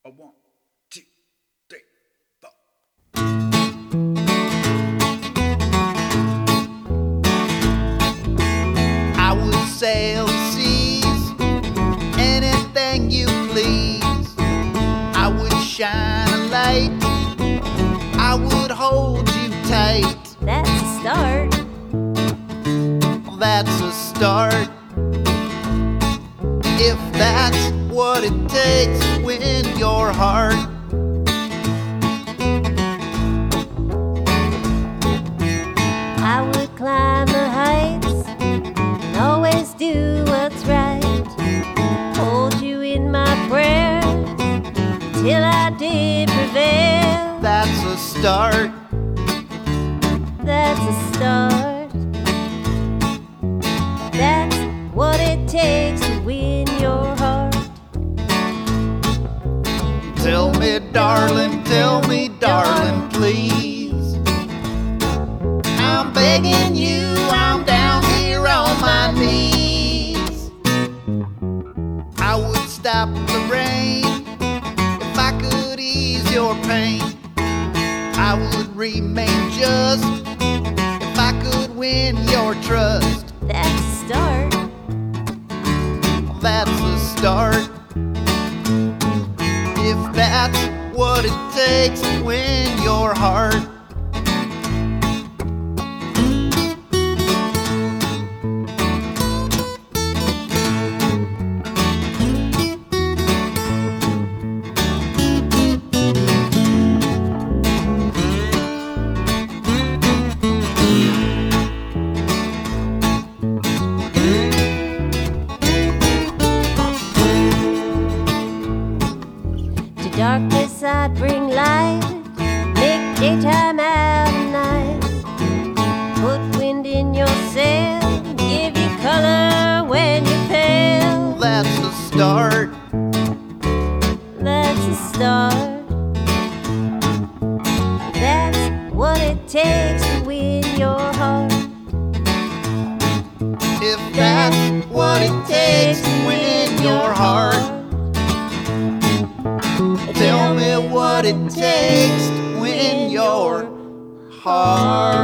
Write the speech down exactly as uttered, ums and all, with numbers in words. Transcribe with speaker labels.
Speaker 1: A one, two, three, four. I would sail the seas, anything you please. I would shine a light, I would hold you tight.
Speaker 2: That's a start.
Speaker 1: That's a start. If that's what it takes to win your heart.
Speaker 2: I would climb the heights and always do what's right. Hold you in my prayers till I did prevail.
Speaker 1: That's a start.
Speaker 2: That's a start. That's what it takes to win your heart.
Speaker 1: Tell me, darling, tell me, darling, please. I'm begging you, I'm down here on my knees. I would stop the rain if I could ease your pain. I would remain just if I could win your trust.
Speaker 2: That's a start.
Speaker 1: That's a start. If that's what it takes to win your heart.
Speaker 2: Darkness I'd bring light, make daytime out of night. Put wind in your sail, give you color when you're pale.
Speaker 1: That's a start.
Speaker 2: That's a start. That's what it takes to win your heart.
Speaker 1: If that's what it takes to win your heart. Tell me what it takes to win your heart.